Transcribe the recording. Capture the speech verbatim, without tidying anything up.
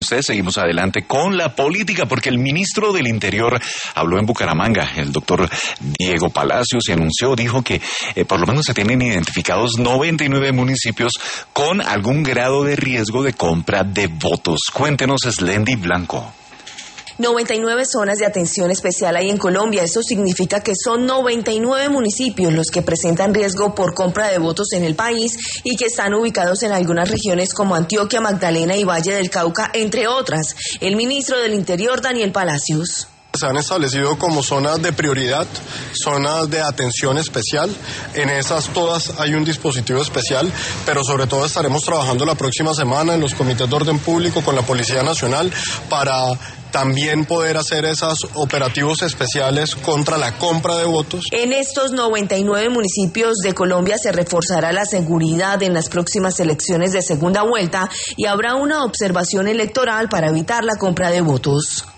Ustedes seguimos adelante con la política porque el ministro del Interior habló en Bucaramanga, el doctor Diego Palacios, y anunció, dijo que eh, por lo menos se tienen identificados noventa y nueve municipios con algún grado de riesgo de compra de votos. Cuéntenos, Slendy Blanco. noventa y nueve zonas de atención especial hay en Colombia. Eso significa que son noventa y nueve municipios los que presentan riesgo por compra de votos en el país y que están ubicados en algunas regiones como Antioquia, Magdalena y Valle del Cauca, entre otras. El ministro del Interior, Daniel Palacios. Se han establecido como zonas de prioridad, zonas de atención especial. En esas todas hay un dispositivo especial, pero sobre todo estaremos trabajando la próxima semana en los comités de orden público con la Policía Nacional para también poder hacer esos operativos especiales contra la compra de votos. En estos noventa y nueve municipios de Colombia se reforzará la seguridad en las próximas elecciones de segunda vuelta y habrá una observación electoral para evitar la compra de votos.